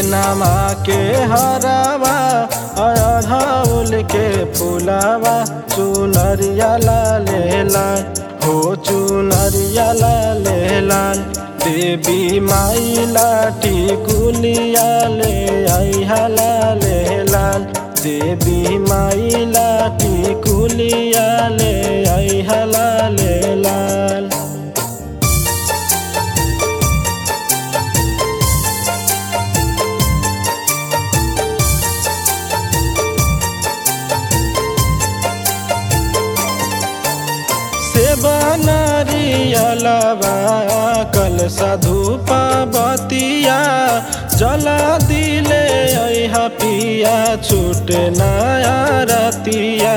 नमा के हरावा अड़हुल के फुलावा चुनरिया लाले लाल हो चुनरिया लाले लाल देवी माई लाठी कुलिया ले आइहा लाले लाल देवी माई लाठी कुलिया ले आइहा लाले लाल। नारियलवा कलसा धूपा बतिया जला दिले अइहा पिया छूट नया रतिया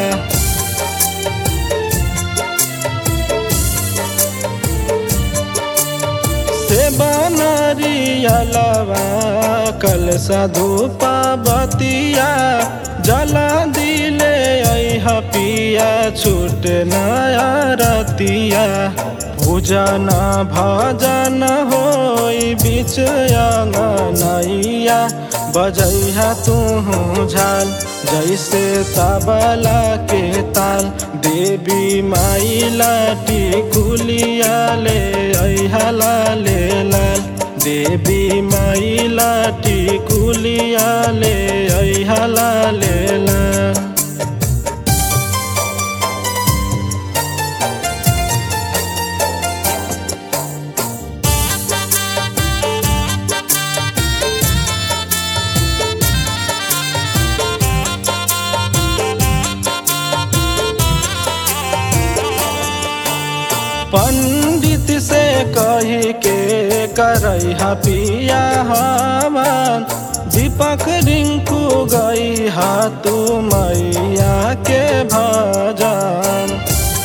नारियलवा कलसा धूपा बतिया जला दिले अइहा पिया छूट नया रतिया पूजन भजन होई बीच अंगनैया बजैहा तू झाल जैसे तबला के ताल देवी माई लाठी कुलिया ले अइहा लाले लाल देवी माई लाठी कुलिया ले अइहा लाले लाल। पंडित से कही के करैहा पिया हवन दीपक रिंकू गई हा तू मैया के भजन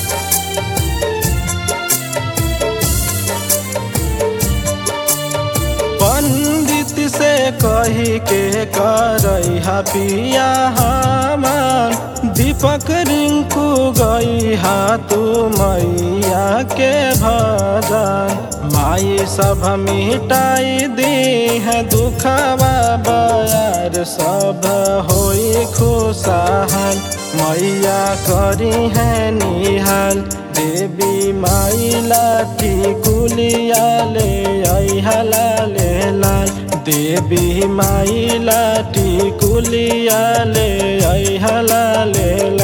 पंडित से कही के करैहा पिया हवन दीपक रिंकू गई हा तू मैया के भजन माई सब मिटाई दी है दुखवा बयार सब होई खुशहाल मैया करी है निहाल देवी माई लाठी कुलिया ले अइहा लाले लाल देवी माई लाठी कुलिया ले अइहा लाले